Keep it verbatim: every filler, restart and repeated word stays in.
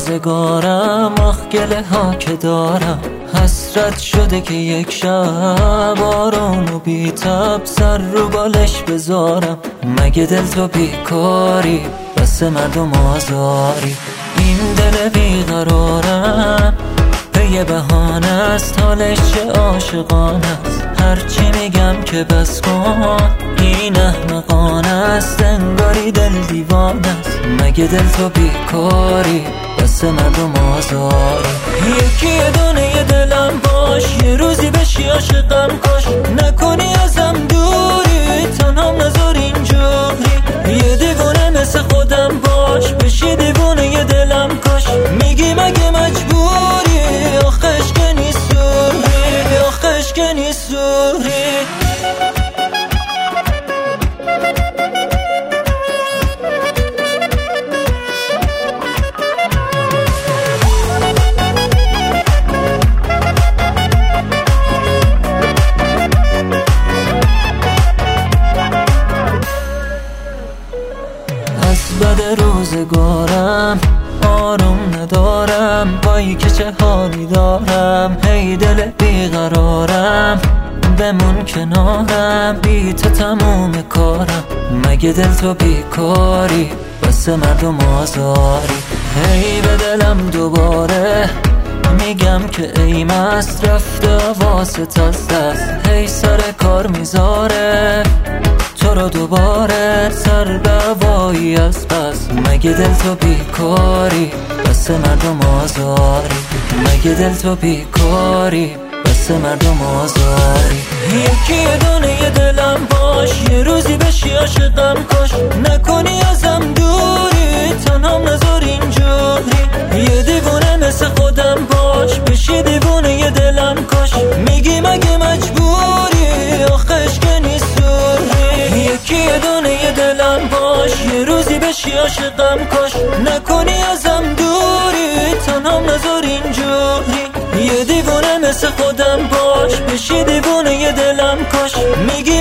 روزگارم، آخ گله ها که دارم، حسرت شده که یک شب آروم و بی تب سر رو بالش بذارم. مگه دل تو بیکاری، بس مردم آزاری، این دل بیقرارم یه بهانه است، حالش چه عاشقانه است. هرچی میگم که بس کن، این احمقانه است، انگاری دل دیوانه است. مگه دل تو بیکاری، بس مردم آزاری، یکی دونه یه دلم باش، یه روزی بشی عاشقم کاش، نکنی ازم دوری، تنهام نذار اینجوری، یه دیوونه مثل خودم باش، بشی دیوونه یه دلم کاش. میگی مگه مجبوری، آخش که نیسوری، آخش که نیسوری. بد روزگارم آروم ندارم، وای که چه حالی دارم، هی دل بیقرارم، بمون کنارم، بی تو تموم کارم. مگه دل تو بیکاری، بس مردم آزاری، هی به دلم دوباره میگم که ای مست، رفته واسط از دست، هی سر کار میذاره تو رو دوباره، سر به هوایی از پس. مگه دل تو بیکاری، بس مردم آزاری، مگه دل تو بیکاری، بس مردم آزاری، یکی دونه یه دلم باش، یه روزی بشی عاشقم کاش، نکنی ازم دوری، تنهام نذار اینجوری، یه دیوونه مثل خودم باش، بشی دیوونه یه دلم کاش. میگی مگه مجبوری، آخش که نیسوری، یکی دونه یه دلم باش، یه روزی بشی عاشقم کاش، نکنی ازم دوری، تنهام نذار اینجوری، یه دیوونه مثل خودم باش، بشی دیوونه یه دلم کاش. میگی